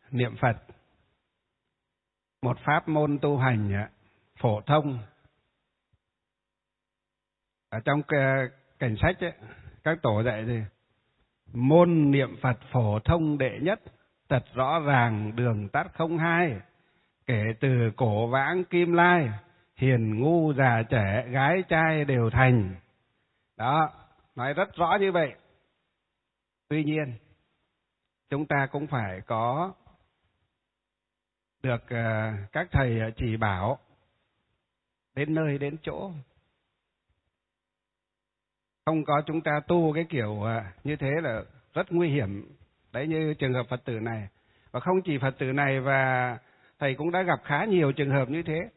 Niệm Phật, một pháp môn tu hành phổ thông. Ở trong cảnh sách ấy, các tổ dạy gì? Môn niệm Phật phổ thông đệ nhất, tật rõ ràng đường tắt không hai, kể từ cổ vãng kim lai, hiền ngu già trẻ gái trai đều thành. Đó, nói rất rõ như vậy. Tuy nhiên, chúng ta cũng phải có được các thầy chỉ bảo đến nơi đến chỗ. Không có chúng ta tu cái kiểu như thế là rất nguy hiểm. Đấy, như trường hợp Phật tử này. Và không chỉ Phật tử này, và thầy cũng đã gặp khá nhiều trường hợp như thế.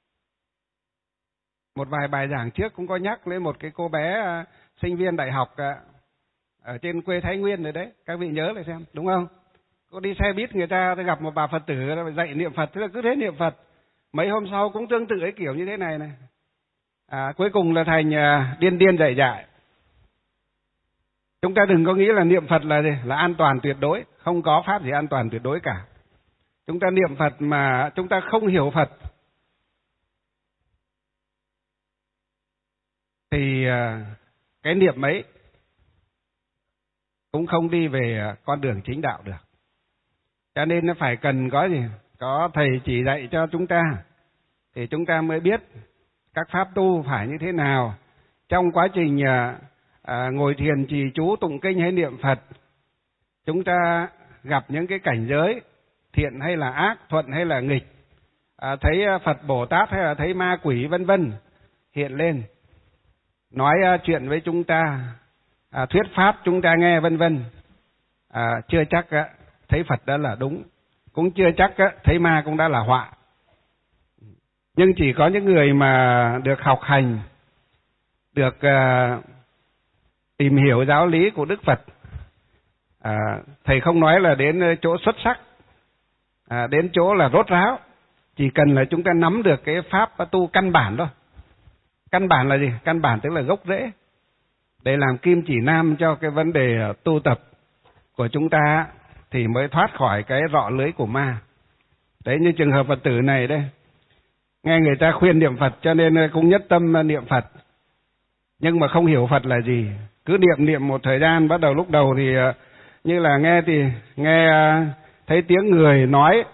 Một vài bài giảng trước cũng có nhắc lên một cái cô bé sinh viên đại học ở trên quê Thái Nguyên rồi đấy. Các vị nhớ lại xem, đúng không? Cô đi xe buýt, người ta gặp một bà Phật tử dạy niệm Phật, thế là cứ thế niệm Phật. Mấy hôm sau cũng tương tự cái kiểu như thế này này. Cuối cùng là thành điên dạy dại. Chúng ta đừng có nghĩ là niệm Phật là gì? Là an toàn tuyệt đối. Không có pháp gì an toàn tuyệt đối cả. Chúng ta niệm Phật mà chúng ta không hiểu Phật thì cái niệm ấy cũng không đi về con đường chính đạo được. Cho nên nó phải cần có gì? Có thầy chỉ dạy cho chúng ta, thì chúng ta mới biết các pháp tu phải như thế nào. Trong quá trình ngồi thiền trì chú tụng kinh hay niệm Phật, chúng ta gặp những cái cảnh giới thiện hay là ác, thuận hay là nghịch, thấy Phật Bồ Tát hay là thấy ma quỷ vân vân hiện lên, nói chuyện với chúng ta, thuyết pháp chúng ta nghe vân vân, chưa chắc thấy Phật đã là đúng, cũng chưa chắc thấy ma cũng đã là họa. Nhưng chỉ có những người mà được học hành, được tìm hiểu giáo lý của Đức Phật, thầy không nói là đến chỗ xuất sắc, đến chỗ là rốt ráo, chỉ cần là chúng ta nắm được cái pháp tu căn bản thôi. Căn bản là gì? Căn bản tức là gốc rễ, để làm kim chỉ nam cho cái vấn đề tu tập của chúng ta, thì mới thoát khỏi cái rọ lưới của ma. Đấy, như trường hợp Phật tử này đây, nghe người ta khuyên niệm Phật cho nên cũng nhất tâm niệm Phật, nhưng mà không hiểu Phật là gì. Cứ niệm một thời gian, bắt đầu lúc đầu thì như là nghe thấy tiếng người nói,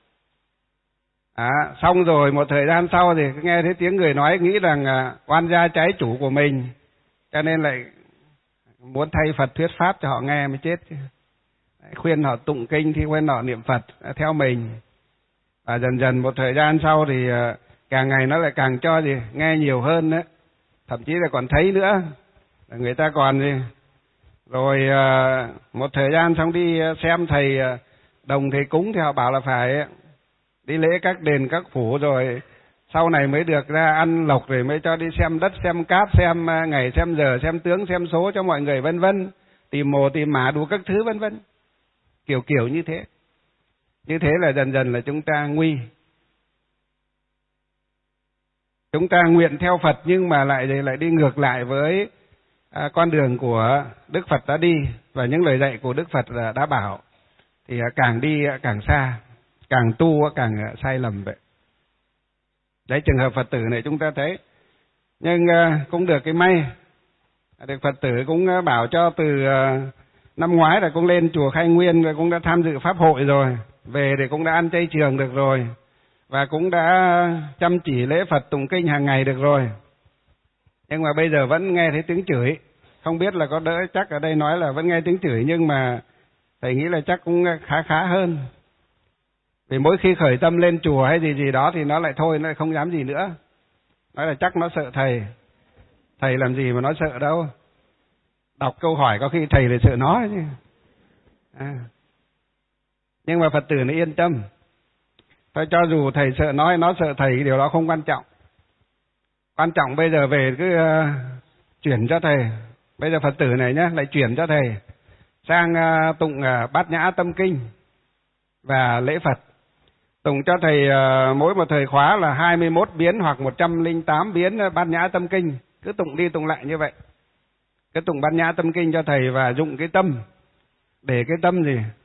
xong rồi một thời gian sau thì nghe thấy tiếng người nói, nghĩ rằng oan gia trái chủ của mình, cho nên lại muốn thay Phật thuyết pháp cho họ nghe mới chết. Khuyên họ tụng kinh thì khuyên họ niệm Phật theo mình. Và dần dần một thời gian sau thì càng ngày nó lại càng cho nghe nhiều hơn đấy. Thậm chí là còn thấy nữa, người ta còn rồi một thời gian xong đi xem thầy đồng thầy cúng, thì họ bảo là phải đi lễ các đền các phủ, rồi sau này mới được ra ăn lộc, rồi mới cho đi xem đất, xem cát, xem ngày, xem giờ, xem tướng, xem số cho mọi người vân vân, tìm mồ tìm mả đủ các thứ vân vân, kiểu như thế. Như thế là dần dần là chúng ta nguy. Chúng ta nguyện theo Phật nhưng mà lại đi ngược lại với con đường của Đức Phật đã đi, và những lời dạy của Đức Phật đã bảo, thì càng đi càng xa, càng tu càng sai lầm vậy. Đấy, trường hợp Phật tử này chúng ta thấy. Nhưng cũng được cái may, được Phật tử cũng bảo cho từ năm ngoái là cũng lên chùa Khai Nguyên, rồi cũng đã tham dự pháp hội rồi, về thì cũng đã ăn chay trường được rồi, và cũng đã chăm chỉ lễ Phật tụng kinh hàng ngày được rồi. Nhưng mà bây giờ vẫn nghe thấy tiếng chửi. Không biết là có đỡ, chắc ở đây nói là vẫn nghe tiếng chửi, nhưng mà thầy nghĩ là chắc cũng khá hơn. Vì mỗi khi khởi tâm lên chùa hay gì đó thì nó lại thôi, nó lại không dám gì nữa. Nói là chắc nó sợ thầy. Thầy làm gì mà nó sợ đâu. Đọc câu hỏi có khi thầy lại sợ nó chứ. Nhưng mà Phật tử nó yên tâm. Thôi cho dù thầy sợ nó hay nó sợ thầy, điều đó không quan trọng. Quan trọng bây giờ về cứ chuyển cho thầy. Bây giờ Phật tử này nhá, lại chuyển cho thầy sang tụng Bát Nhã Tâm Kinh và lễ Phật. Tụng cho thầy mỗi một thời khóa là 21 biến hoặc 108 biến Bát Nhã Tâm Kinh. Cứ tụng đi tụng lại như vậy. Cứ tụng Bát Nhã Tâm Kinh cho thầy và dụng cái tâm, để cái tâm gì?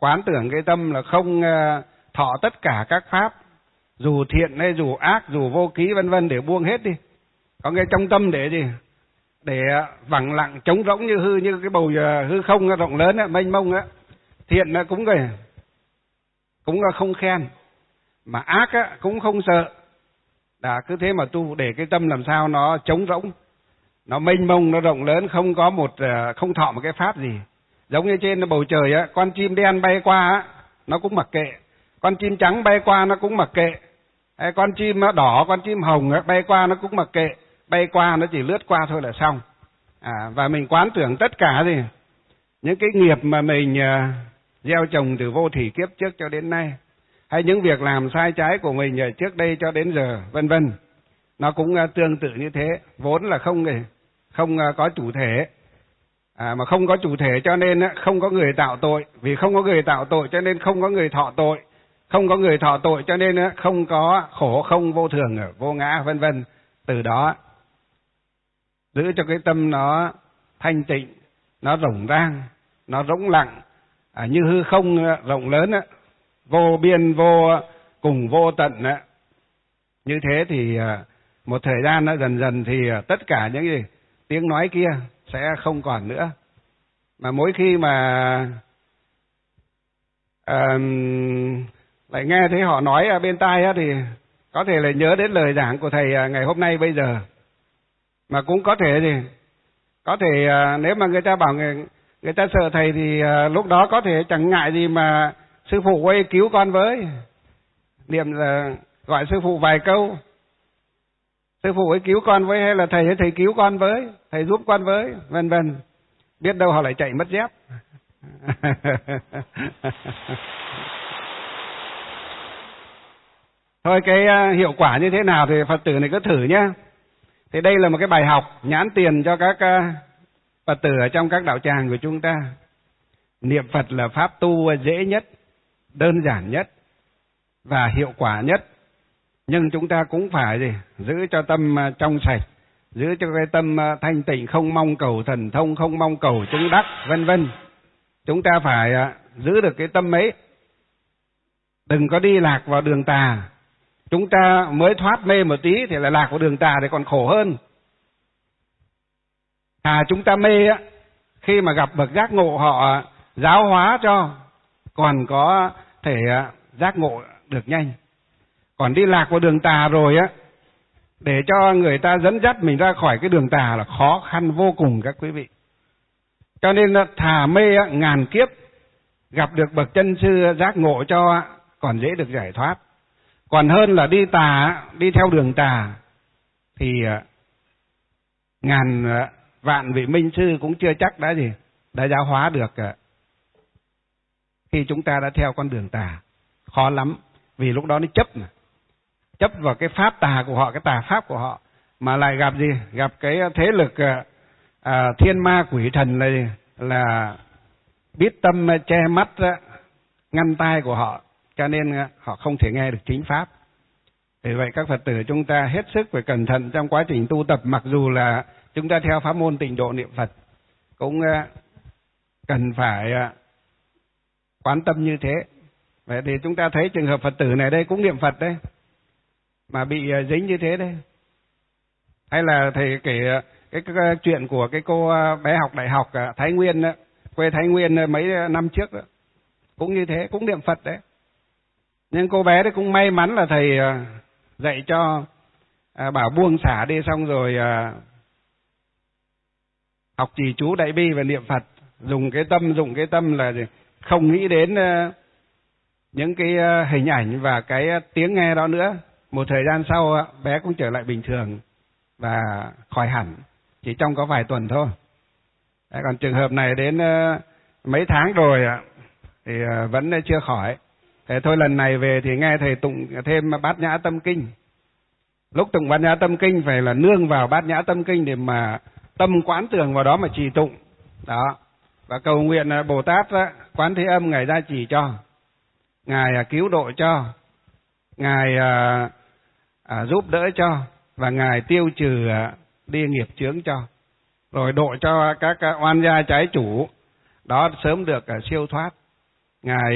quán tưởng cái tâm là không thọ tất cả các pháp, dù thiện hay dù ác, dù vô ký vân vân, để buông hết đi. Có cái trong tâm để gì? Để vắng lặng trống rỗng như cái bầu hư không rộng lớn á, mênh mông á. Thiện cũng không khen, mà ác á cũng không sợ. Đã cứ thế mà tu, để cái tâm làm sao nó trống rỗng, nó mênh mông, nó rộng lớn, không thọ một cái pháp gì. Giống như trên bầu trời á, con chim đen bay qua á, nó cũng mặc kệ. Con chim trắng bay qua nó cũng mặc kệ. Con chim đỏ, con chim hồng á, bay qua nó cũng mặc kệ. Bay qua nó chỉ lướt qua thôi là xong. Và mình quán tưởng tất cả gì? Những cái nghiệp mà mình gieo trồng từ vô thỉ kiếp trước cho đến nay, hay những việc làm sai trái của mình trước đây cho đến giờ, vân vân, nó cũng tương tự như thế. Vốn là không có chủ thể, mà không có chủ thể cho nên không có người tạo tội. Vì không có người tạo tội cho nên không có người thọ tội. Không có người thọ tội cho nên không có khổ, không vô thường, vô ngã, vân vân. Từ đó giữ cho cái tâm nó thanh tịnh, nó rộng rang, nó rỗng lặng, như hư không rộng lớn, vô biên vô cùng vô tận. Như thế thì một thời gian dần dần thì tất cả những gì tiếng nói kia sẽ không còn nữa. Mà mỗi khi mà lại nghe thấy họ nói ở bên tai thì có thể là nhớ đến lời giảng của thầy ngày hôm nay bây giờ. Mà cũng có thể nếu mà người ta bảo người ta sợ thầy thì lúc đó có thể chẳng ngại gì mà sư phụ ơi cứu con với, niệm là gọi sư phụ vài câu, sư phụ ấy cứu con với, hay là thầy cứu con với, thầy giúp con với, vân vân. Biết đâu họ lại chạy mất dép. Thôi cái hiệu quả như thế nào thì Phật tử này cứ thử nhé. Thì đây là một cái bài học nhãn tiền cho các Phật tử ở trong các đạo tràng của chúng ta. Niệm Phật là pháp tu dễ nhất, đơn giản nhất và hiệu quả nhất. Nhưng chúng ta cũng phải giữ cho tâm trong sạch, giữ cho cái tâm thanh tịnh, không mong cầu thần thông, không mong cầu chứng đắc, vân vân. Chúng ta phải giữ được cái tâm ấy, đừng có đi lạc vào đường tà. Chúng ta mới thoát mê một tí thì lại lạc vào đường tà thì còn khổ hơn. Chúng ta mê khi mà gặp bậc giác ngộ họ giáo hóa cho, còn có thể giác ngộ được nhanh. Còn đi lạc vào đường tà rồi để cho người ta dẫn dắt mình ra khỏi cái đường tà là khó khăn vô cùng các quý vị. Cho nên thà mê ngàn kiếp, gặp được bậc chân sư giác ngộ cho còn dễ được giải thoát. Còn hơn là đi tà, đi theo đường tà thì ngàn vạn vị minh sư cũng chưa chắc đã giáo hóa được khi chúng ta đã theo con đường tà. Khó lắm, vì lúc đó nó chấp vào cái pháp tà của họ, cái tà pháp của họ, mà lại gặp cái thế lực thiên ma quỷ thần này là biết tâm che mắt, ngăn tai của họ, cho nên họ không thể nghe được chính pháp. Vì vậy các Phật tử chúng ta hết sức phải cẩn thận trong quá trình tu tập. Mặc dù là chúng ta theo pháp môn Tịnh Độ niệm Phật, cũng cần phải quán tâm như thế. Vậy thì chúng ta thấy trường hợp Phật tử này đây cũng niệm Phật đấy, mà bị dính như thế đấy. Hay là thầy kể cái chuyện của cái cô bé học đại học Thái Nguyên, quê Thái Nguyên mấy năm trước đó, cũng như thế, cũng niệm Phật đấy. Nhưng cô bé đấy cũng may mắn là thầy dạy cho, bảo buông xả đi, xong rồi học trì chú đại bi và niệm Phật, dùng cái tâm là không nghĩ đến những cái hình ảnh và cái tiếng nghe đó nữa. Một thời gian sau bé cũng trở lại bình thường và khỏi hẳn, chỉ trong có vài tuần thôi. Còn trường hợp này đến mấy tháng rồi thì vẫn chưa khỏi. Thế thôi lần này về thì nghe thầy tụng thêm Bát Nhã Tâm Kinh. Lúc tụng Bát Nhã Tâm Kinh phải là nương vào Bát Nhã Tâm Kinh để mà tâm quán tưởng vào đó mà trì tụng. Đó. Và cầu nguyện Bồ Tát Quán Thế Âm Ngài gia trì cho, Ngài cứu độ cho, Ngài giúp đỡ cho, và Ngài tiêu trừ đi nghiệp chướng cho, rồi độ cho các oan gia trái chủ đó sớm được siêu thoát. Ngài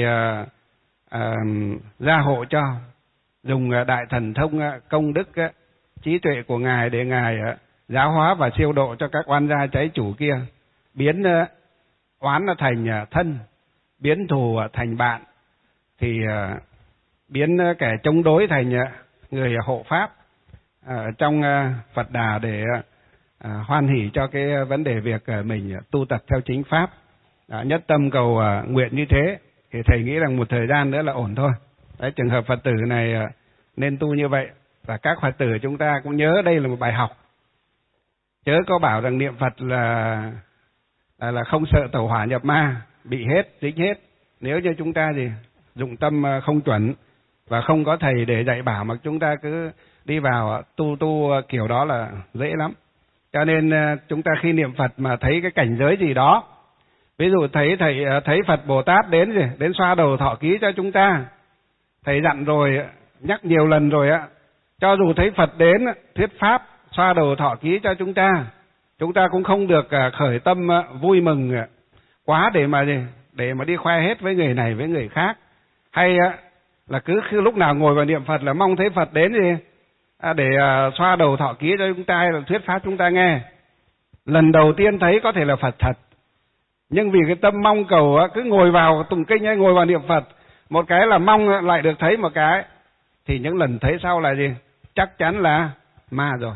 gia hộ cho, dùng đại thần thông công đức trí tuệ của Ngài để Ngài giáo hóa và siêu độ cho các oan gia trái chủ kia, biến oán thành thân, biến thù thành bạn, thì biến kẻ chống đối thành người hộ pháp trong Phật Đà, để hoan hỷ cho cái vấn đề việc mình tu tập theo chính pháp. Nhất tâm cầu nguyện như thế thì thầy nghĩ rằng một thời gian nữa là ổn thôi. Đấy, trường hợp Phật tử này nên tu như vậy, và các Phật tử chúng ta cũng nhớ đây là một bài học. Chớ có bảo rằng niệm Phật là không sợ tẩu hỏa nhập ma, bị hết, dính hết. Nếu như chúng ta gì dụng tâm không chuẩn và không có thầy để dạy bảo, mà chúng ta cứ đi vào tu kiểu đó là dễ lắm. Cho nên chúng ta khi niệm Phật mà thấy cái cảnh giới gì đó, ví dụ thấy Phật Bồ Tát đến xoa đầu thọ ký cho chúng ta, thầy dặn rồi, nhắc nhiều lần rồi á, cho dù thấy Phật đến thuyết pháp xoa đầu thọ ký cho chúng ta cũng không được khởi tâm vui mừng quá để mà đi khoe hết với người này với người khác, hay là cứ lúc nào ngồi vào niệm Phật là mong thấy Phật đến để xoa đầu thọ ký cho chúng ta hay là thuyết pháp chúng ta nghe. Lần đầu tiên thấy có thể là Phật thật, nhưng vì cái tâm mong cầu cứ ngồi vào tụng kinh hay ngồi vào niệm Phật, một cái là mong lại được thấy một cái, thì những lần thấy sau là gì? Chắc chắn là ma rồi.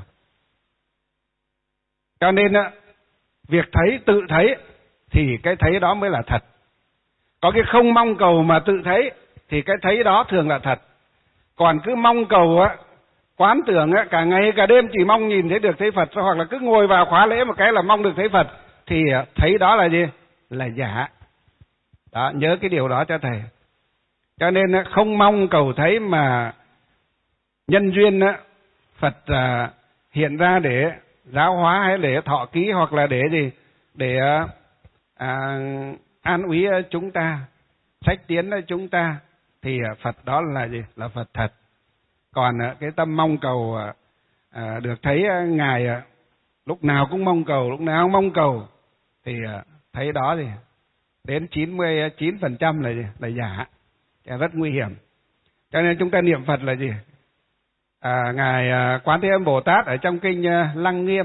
Cho nên việc thấy, tự thấy thì cái thấy đó mới là thật. Có cái không mong cầu mà tự thấy thì cái thấy đó thường là thật. Còn cứ mong cầu quán tưởng cả ngày cả đêm chỉ mong nhìn thấy được thấy Phật, hoặc là cứ ngồi vào khóa lễ một cái là mong được thấy Phật, thì thấy đó là gì? Là giả. Đó, nhớ cái điều đó cho thầy. Cho nên không mong cầu thấy, mà nhân duyên Phật hiện ra để giáo hóa hay để thọ ký, hoặc là để gì? Để an ủi chúng ta, sách tiến chúng ta, thì Phật đó là gì? Là Phật thật. Còn cái tâm mong cầu được thấy Ngài lúc nào cũng mong cầu, lúc nào cũng mong cầu, thì thấy đó thì đến 99% là giả, rất nguy hiểm. Cho nên chúng ta niệm Phật là gì? Ngài Quán Thế Âm Bồ Tát ở trong kinh Lăng Nghiêm,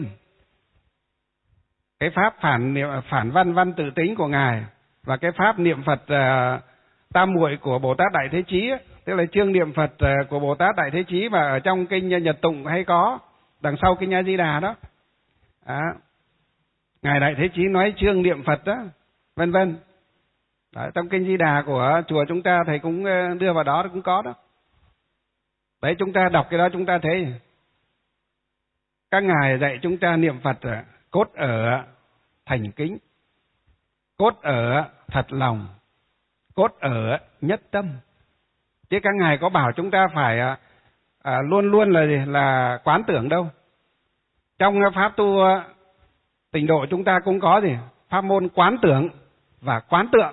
cái pháp phản văn tự tính của Ngài, và cái pháp niệm Phật tam muội của Bồ Tát Đại Thế Chí, tức là chương niệm Phật của Bồ Tát Đại Thế Chí mà ở trong kinh Nhật Tụng hay có, đằng sau kinh A Di Đà đó. Ngài Đại Thế Chí nói chương niệm Phật đó, vân vân. Trong kinh Di Đà của chùa chúng ta thầy cũng đưa vào đó, cũng có đó. Đấy, chúng ta đọc cái đó chúng ta thấy các ngài dạy chúng ta niệm Phật cốt ở thành kính, cốt ở thật lòng, cốt ở nhất tâm. Chứ các ngài có bảo chúng ta phải luôn luôn là quán tưởng đâu. Trong pháp tu tịnh độ chúng ta cũng có pháp môn quán tưởng và quán tượng,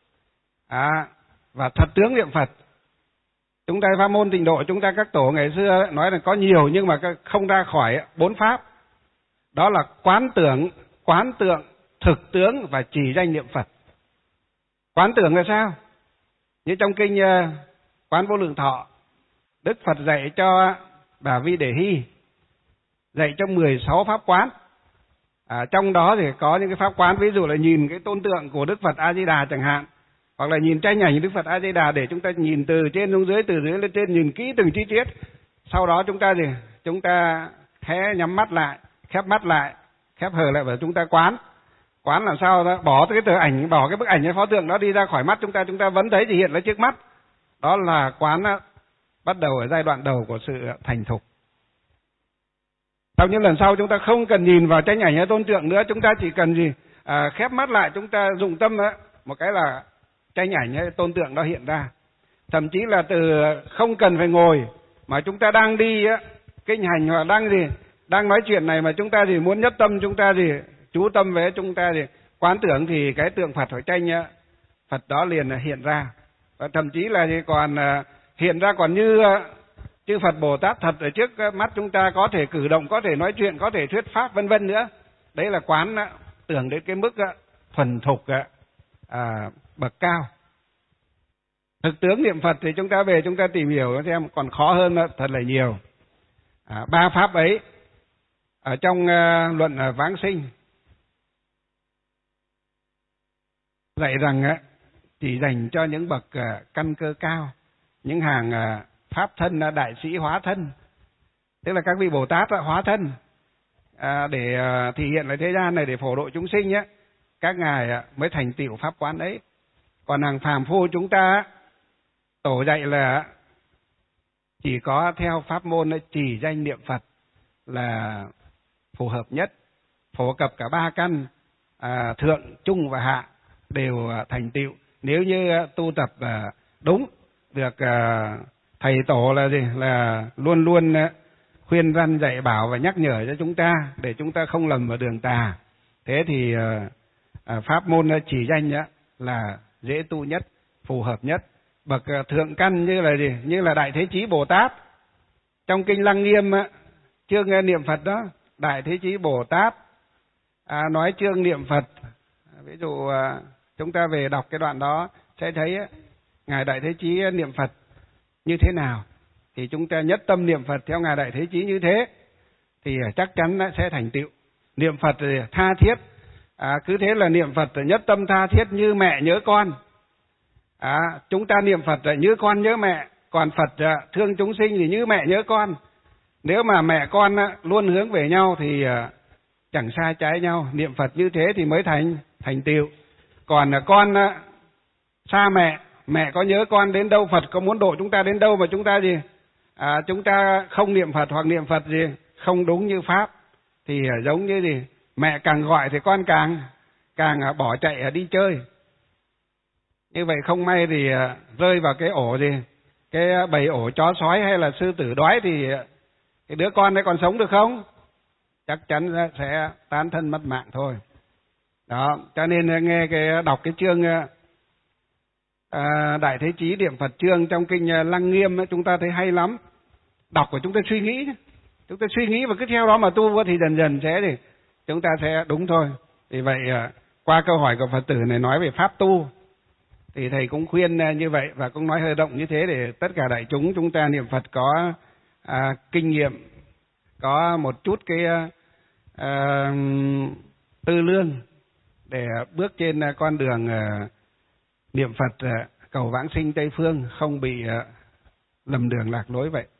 và thật tướng niệm Phật. Chúng ta pháp môn tịnh độ chúng ta, các tổ ngày xưa nói là có nhiều nhưng mà không ra khỏi 4 pháp. Đó là quán tưởng, quán tượng, thực tướng và chỉ danh niệm Phật. Quán tưởng là sao? Như trong kinh Quán Vô Lượng Thọ, Đức Phật dạy cho Bà Vi Đề Hy, dạy cho 16 pháp quán. Trong đó thì có những cái pháp quán, ví dụ là nhìn cái tôn tượng của Đức Phật A Di Đà chẳng hạn, hoặc là nhìn tranh ảnh Đức Phật A Di Đà, để chúng ta nhìn từ trên xuống dưới, từ dưới lên trên, nhìn kỹ từng chi tiết. Sau đó chúng ta khẽ nhắm mắt lại, khép mắt lại, khép hờ lại, và chúng ta quán làm sao đó, bỏ cái tờ ảnh, bỏ cái bức ảnh hay pho tượng đó đi ra khỏi mắt chúng ta vẫn thấy thì hiện ra trước mắt. Đó là quán bắt đầu ở giai đoạn đầu của sự thành thục. Sau những lần sau chúng ta không cần nhìn vào tranh ảnh hay tôn tượng nữa, chúng ta chỉ cần khép mắt lại, chúng ta dụng tâm một cái là tranh ảnh hay tôn tượng đó hiện ra. Thậm chí là từ không cần phải ngồi, mà chúng ta đang đi kinh hành, hoặc đang nói chuyện này, mà chúng ta muốn nhất tâm, chúng ta chú tâm với, chúng ta quán tưởng, thì cái tượng Phật hoặc tranh Phật đó liền hiện ra. Và thậm chí là còn hiện ra còn như chư Phật Bồ Tát thật ở trước mắt chúng ta, có thể cử động, có thể nói chuyện, có thể thuyết pháp, vân vân nữa. Đấy là quán tưởng đến cái mức thuần thục bậc cao. Thực tướng niệm Phật thì chúng ta về chúng ta tìm hiểu xem còn khó hơn thật là nhiều. Ba pháp ấy ở trong luận Vãng Sinh dạy rằng chỉ dành cho những bậc căn cơ cao, những hàng pháp thân đại sĩ hóa thân, tức là các vị Bồ Tát hóa thân để thể hiện lại thế gian này để phổ độ chúng sinh nhé, các ngài mới thành tựu pháp quán ấy. Còn hàng phàm phu chúng ta tổ dạy là chỉ có theo pháp môn chỉ danh niệm Phật là phù hợp nhất, phổ cập cả ba căn thượng, trung và hạ đều thành tựu. Nếu như tu tập đúng, được thầy tổ là gì? Là luôn luôn khuyên răn dạy bảo và nhắc nhở cho chúng ta để chúng ta không lầm vào đường tà. Thế thì pháp môn chỉ danh là dễ tu nhất, phù hợp nhất. Bậc thượng căn như là gì? Như là Đại Thế Chí Bồ Tát. Trong kinh Lăng Nghiêm chương niệm Phật đó, Đại Thế Chí Bồ Tát nói chương niệm Phật. Ví dụ chúng ta về đọc cái đoạn đó sẽ thấy ngài Đại Thế Chí niệm Phật như thế nào, thì chúng ta nhất tâm niệm Phật theo ngài Đại Thế Chí như thế thì chắc chắn sẽ thành tựu. Niệm Phật tha thiết, cứ thế là niệm Phật nhất tâm tha thiết như mẹ nhớ con. Chúng ta niệm Phật như con nhớ mẹ, còn Phật thương chúng sinh thì như mẹ nhớ con. Nếu mà mẹ con luôn hướng về nhau thì chẳng sai trái nhau. Niệm Phật như thế thì mới thành tựu. Còn con xa mẹ, mẹ có nhớ con đến đâu, Phật có muốn độ chúng ta đến đâu mà chúng ta gì? Chúng ta không niệm Phật hoặc niệm Phật gì không đúng như pháp thì giống như gì? Mẹ càng gọi thì con càng bỏ chạy đi chơi. Như vậy không may thì rơi vào cái ổ gì? Cái bầy ổ chó sói hay là sư tử đói thì cái đứa con đấy còn sống được không? Chắc chắn sẽ tán thân mất mạng thôi. Đó, cho nên nghe đọc cái chương Đại Thế Chí niệm Phật chương trong kinh Lăng Nghiêm chúng ta thấy hay lắm. Đọc của chúng ta suy nghĩ, chúng ta suy nghĩ và cứ theo đó mà tu thì dần dần thì chúng ta sẽ đúng thôi. Vì vậy qua câu hỏi của Phật tử này nói về pháp tu thì thầy cũng khuyên như vậy và cũng nói hơi động như thế để tất cả đại chúng ta niệm Phật có kinh nghiệm, có một chút cái tư lương để bước trên con đường niệm Phật cầu vãng sinh Tây Phương, không bị lầm đường lạc lối vậy.